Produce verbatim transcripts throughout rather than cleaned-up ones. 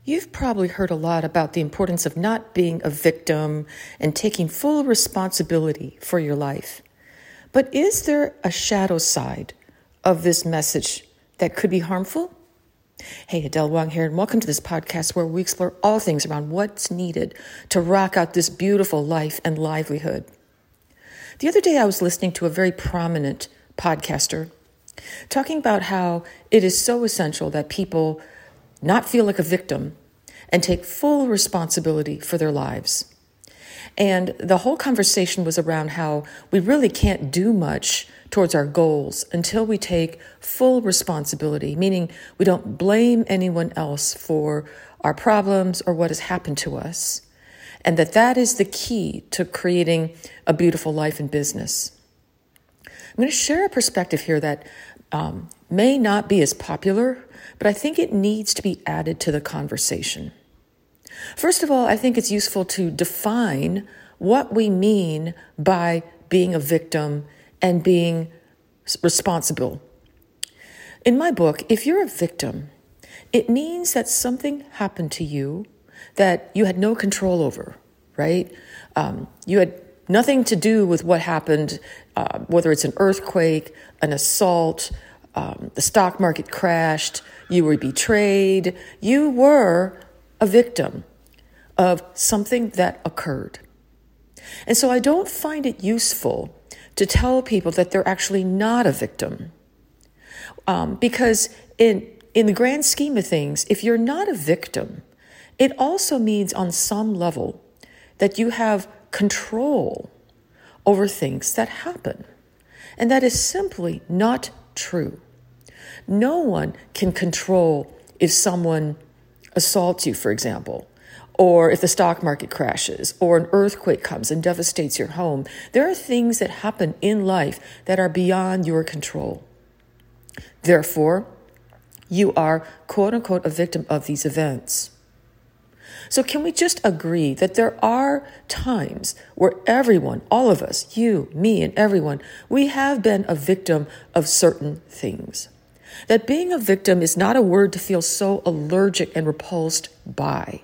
You've probably heard a lot about the importance of not being a victim and taking full responsibility for your life. But is there a shadow side of this message that could be harmful? Hey, Adele Wong here, and welcome to this podcast where we explore all things around what's needed to rock out this beautiful life and livelihood. The other day, I was listening to a very prominent podcaster talking about how it is so essential that people not feel like a victim and take full responsibility for their lives. And the whole conversation was around how we really can't do much towards our goals until we take full responsibility, meaning we don't blame anyone else for our problems or what has happened to us. And that that is the key to creating a beautiful life and business. I'm going to share a perspective here that um, may not be as popular, but I think it needs to be added to the conversation. First of all, I think it's useful to define what we mean by being a victim and being responsible. In my book, if you're a victim, it means that something happened to you that you had no control over, right? Um, you had nothing to do with what happened, uh, whether it's an earthquake, an assault, um, the stock market crashed, you were betrayed. You were a victim of something that occurred. And so I don't find it useful to tell people that they're actually not a victim. Um, because in, in the grand scheme of things, if you're not a victim, it also means on some level that you have control over things that happen. And that is simply not true. No one can control if someone assaults you, for example, or if the stock market crashes, or an earthquake comes and devastates your home. There are things that happen in life that are beyond your control. Therefore, you are, quote unquote, a victim of these events. So can we just agree that there are times where everyone, all of us, you, me, and everyone, we have been a victim of certain things? That being a victim is not a word to feel so allergic and repulsed by.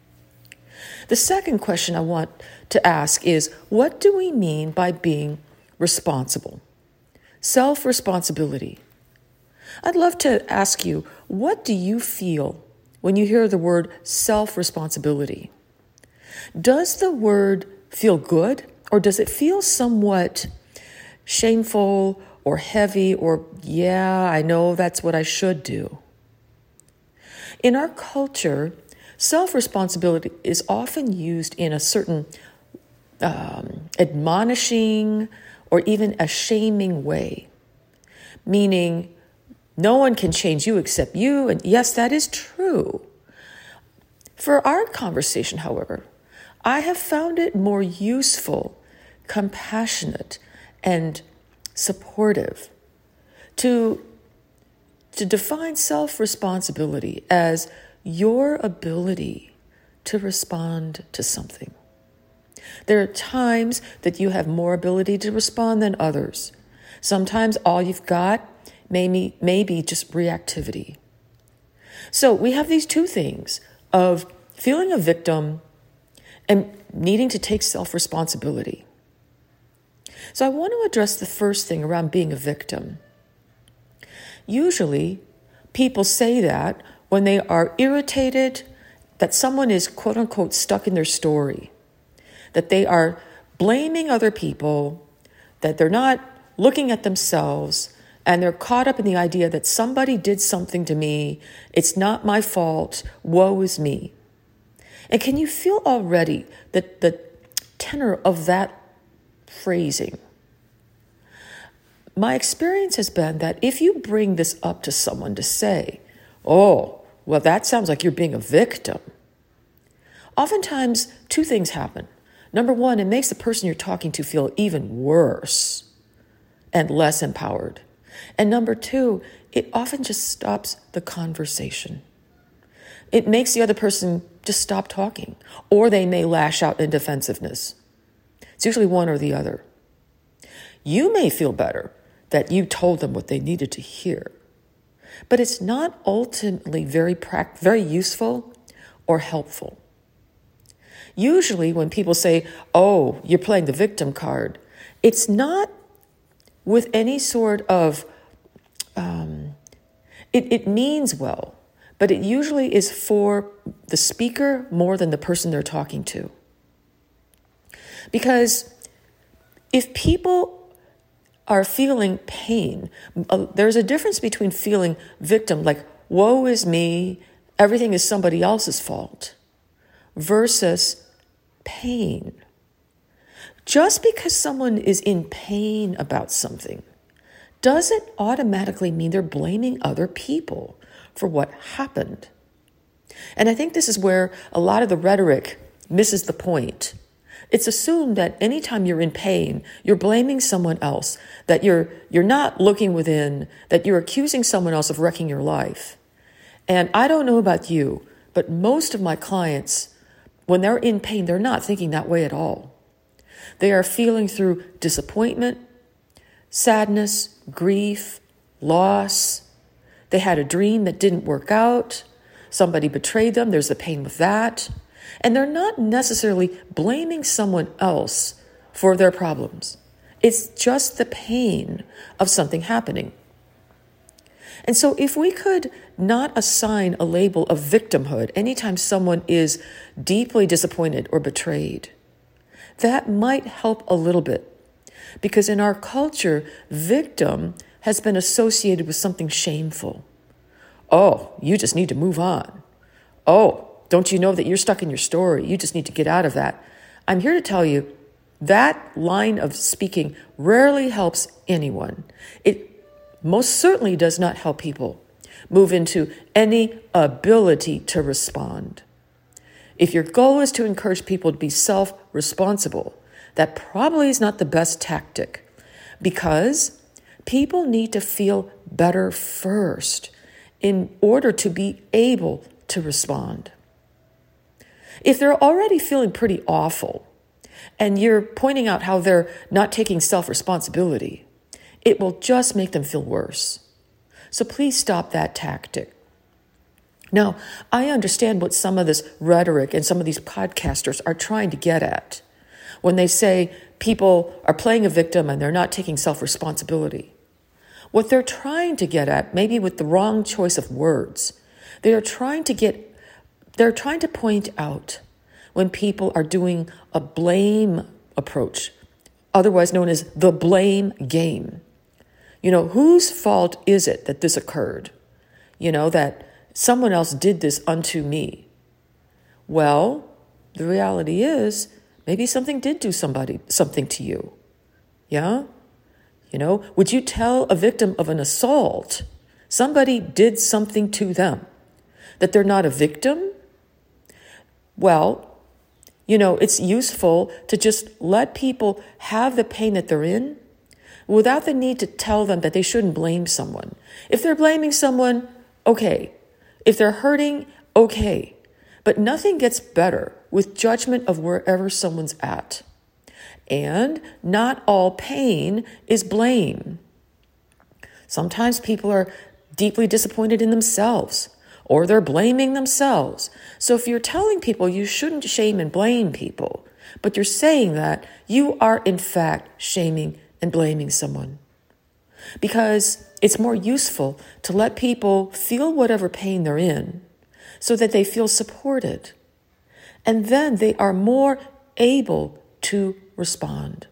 The second question I want to ask is, what do we mean by being responsible? Self-responsibility. I'd love to ask you, what do you feel when you hear the word self-responsibility? Does the word feel good, or does it feel somewhat shameful or heavy, or, yeah, I know that's what I should do? In our culture, self-responsibility is often used in a certain um, admonishing or even a shaming way, meaning no one can change you except you. And yes, that is true. For our conversation, however, I have found it more useful, compassionate, and supportive to, to define self-responsibility as your ability to respond to something. There are times that you have more ability to respond than others. Sometimes all you've got may be, may be just reactivity. So we have these two things of feeling a victim and needing to take self-responsibility. So I want to address the first thing around being a victim. Usually, people say that when they are irritated that someone is, quote unquote, stuck in their story, that they are blaming other people, that they're not looking at themselves, and they're caught up in the idea that somebody did something to me, it's not my fault, woe is me. And can you feel already that the tenor of that phrasing? My experience has been that if you bring this up to someone to say, oh, well, that sounds like you're being a victim, oftentimes two things happen. Number one, it makes the person you're talking to feel even worse and less empowered. And number two, it often just stops the conversation. It makes the other person just stop talking, or they may lash out in defensiveness. It's usually one or the other. You may feel better that you told them what they needed to hear, but it's not ultimately very pract- very useful or helpful. Usually when people say, oh, you're playing the victim card, it's not with any sort of, um, it, it means well, but it usually is for the speaker more than the person they're talking to. Because if people are feeling pain, uh, there's a difference between feeling victim, like, woe is me, everything is somebody else's fault, versus pain. Just because someone is in pain about something doesn't automatically mean they're blaming other people for what happened. And I think this is where a lot of the rhetoric misses the point. It's assumed that anytime you're in pain, you're blaming someone else, that you're you're not looking within, that you're accusing someone else of wrecking your life. And I don't know about you, but most of my clients, when they're in pain, they're not thinking that way at all. They are feeling through disappointment, sadness, grief, loss. They had a dream that didn't work out. Somebody betrayed them. There's the pain with that. And they're not necessarily blaming someone else for their problems. It's just the pain of something happening. And so if we could not assign a label of victimhood anytime someone is deeply disappointed or betrayed, that might help a little bit. Because in our culture, victim has been associated with something shameful. Oh, you just need to move on. Oh, don't you know that you're stuck in your story? You just need to get out of that. I'm here to tell you that line of speaking rarely helps anyone. It most certainly does not help people move into any ability to respond. If your goal is to encourage people to be self-responsible, that probably is not the best tactic, because people need to feel better first in order to be able to respond. If they're already feeling pretty awful and you're pointing out how they're not taking self-responsibility, it will just make them feel worse. So please stop that tactic. Now, I understand what some of this rhetoric and some of these podcasters are trying to get at when they say people are playing a victim and they're not taking self-responsibility. What they're trying to get at, maybe with the wrong choice of words, they are trying to get They're trying to point out when people are doing a blame approach, otherwise known as the blame game. You know, whose fault is it that this occurred? You know, that someone else did this unto me. Well, the reality is maybe something did do somebody something to you. Yeah? You know, would you tell a victim of an assault somebody did something to them, that they're not a victim? Well, you know, it's useful to just let people have the pain that they're in without the need to tell them that they shouldn't blame someone. If they're blaming someone, okay. If they're hurting, okay. But nothing gets better with judgment of wherever someone's at. And not all pain is blame. Sometimes people are deeply disappointed in themselves, or they're blaming themselves. So if you're telling people you shouldn't shame and blame people, but you're saying that, you are in fact shaming and blaming someone. Because it's more useful to let people feel whatever pain they're in so that they feel supported. And then they are more able to respond.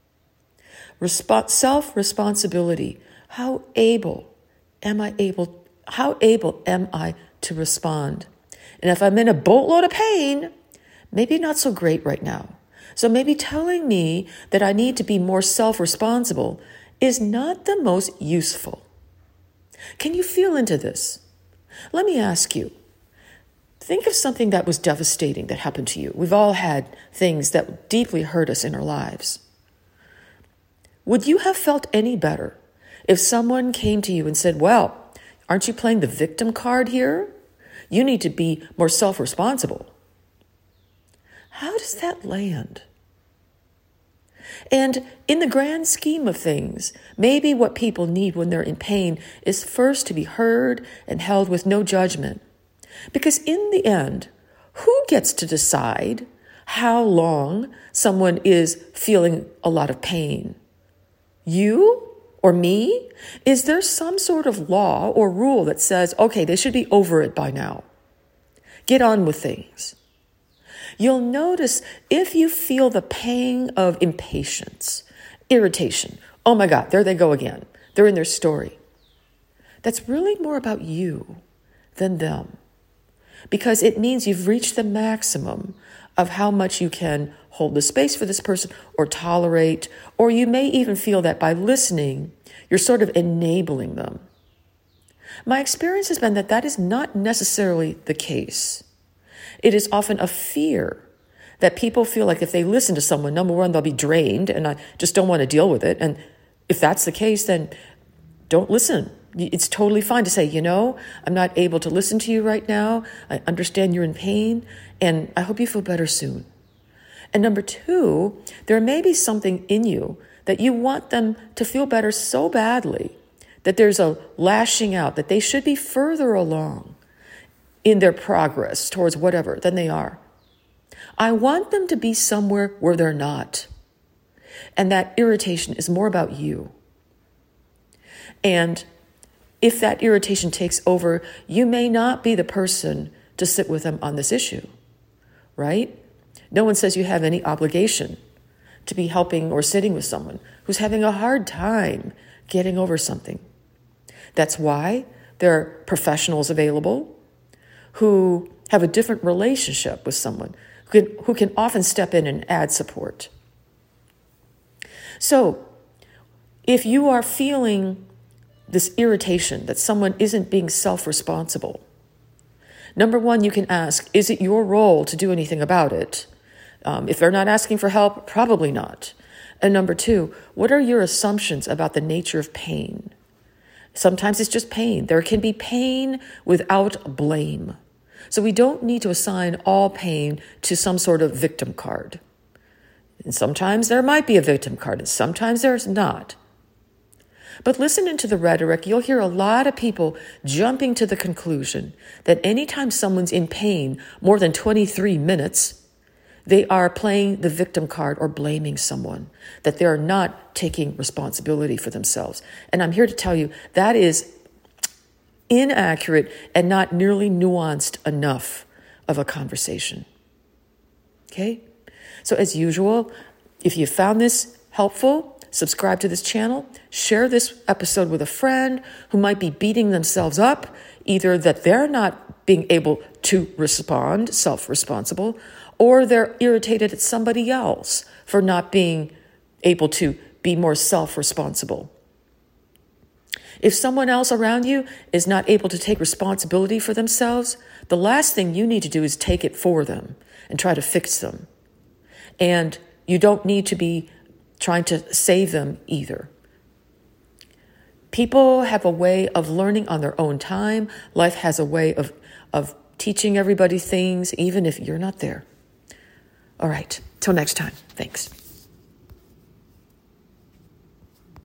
Resp- self-responsibility. How able am I able, how able am I to respond? And if I'm in a boatload of pain, maybe not so great right now. So maybe telling me that I need to be more self-responsible is not the most useful. Can you feel into this? Let me ask you, think of something that was devastating that happened to you. We've all had things that deeply hurt us in our lives. Would you have felt any better if someone came to you and said, well, aren't you playing the victim card here? You need to be more self-responsible. How does that land? And in the grand scheme of things, maybe what people need when they're in pain is first to be heard and held with no judgment. Because in the end, Who gets to decide how long someone is feeling a lot of pain? You or me? Is there some sort of law or rule that says, okay, they should be over it by now? Get on with things. You'll notice if you feel the pang of impatience, irritation, oh my God, there they go again. They're in their story. That's really more about you than them, because it means you've reached the maximum of how much you can hold the space for this person or tolerate, or you may even feel that by listening, you're sort of enabling them. My experience has been that that is not necessarily the case. It is often a fear that people feel like if they listen to someone, number one, they'll be drained and I just don't want to deal with it. And if that's the case, then don't listen. It's totally fine to say, you know, I'm not able to listen to you right now. I understand you're in pain and I hope you feel better soon. And number two, there may be something in you that you want them to feel better so badly that there's a lashing out, that they should be further along in their progress towards whatever than they are. I want them to be somewhere where they're not. And that irritation is more about you. And if that irritation takes over, you may not be the person to sit with them on this issue, right? No one says you have any obligation to be helping or sitting with someone who's having a hard time getting over something. That's why there are professionals available who have a different relationship with someone, who can, who can often step in and add support. So if you are feeling this irritation that someone isn't being self-responsible, number one, you can ask, is it your role to do anything about it? Um, if they're not asking for help, probably not. And number two, what are your assumptions about the nature of pain? Sometimes it's just pain. There can be pain without blame. So we don't need to assign all pain to some sort of victim card. And sometimes there might be a victim card, and sometimes there's not. But listening to the rhetoric, you'll hear a lot of people jumping to the conclusion that anytime someone's in pain more than twenty-three minutes, they are playing the victim card or blaming someone, that they are not taking responsibility for themselves. And I'm here to tell you that is inaccurate and not nearly nuanced enough of a conversation. Okay? So as usual, if you found this helpful, subscribe to this channel, share this episode with a friend who might be beating themselves up, either that they're not being able to respond, self-responsible, or they're irritated at somebody else for not being able to be more self-responsible. If someone else around you is not able to take responsibility for themselves, the last thing you need to do is take it for them and try to fix them. And you don't need to be trying to save them either. People have a way of learning on their own time. Life has a way of, of teaching everybody things, even if you're not there. All right. Till next time. Thanks.